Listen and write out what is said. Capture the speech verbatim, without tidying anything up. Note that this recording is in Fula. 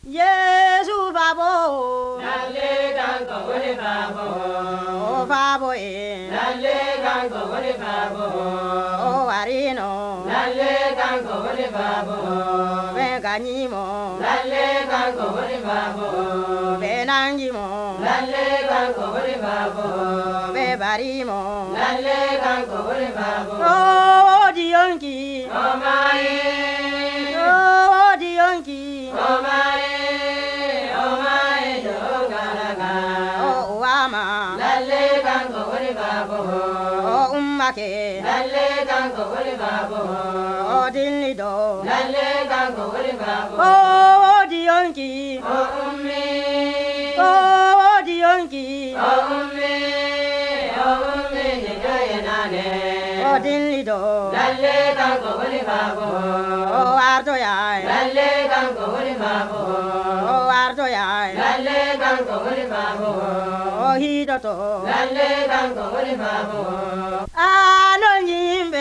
Yesu babo, Lalle kan ko wani babo, o babo e, lalle kan ko wani babo, o warino, lalle kan ko wani babo, be ganimo, lalle kan ko wani babo, be nangimo, lalle kan ko wani babo, be barimo, lalle kan ko wani babo. o dionki, Oh my, o dionki, oh my, oh my, dogaraga. o wama, Lalle kan ko wani babo, o ummake, lalle kan ko wani babo, o dillido, lalle kan ko wani babo. o dionki, Oh ummi, o dionki, oh ummi, oh ummi, ni joye nane. o dillido, Lalle kan ko wani babo, o ardoya, lalle kan ko wani babo, o ardoya, lalle kan ko wani babo, o hidoto, lalle kan ko wani babo. ano nyimbe.